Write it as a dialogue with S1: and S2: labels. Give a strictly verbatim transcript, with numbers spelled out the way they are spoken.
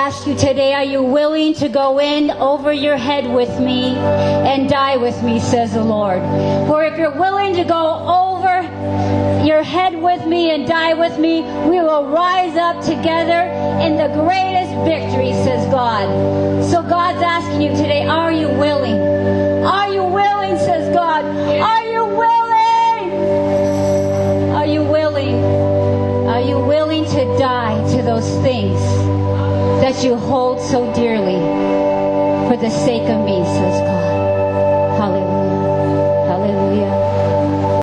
S1: ask you today, are you willing to go in over your head with me and die with me, says the Lord. For if you're willing to go over your head with me and die with me, we will rise up together in the greatest victory, says God. So God's asking you today, are you willing? Are you willing, says God? Are you willing? Are you willing? Are you willing to die to those things that you hold so dearly for the sake of me, says God?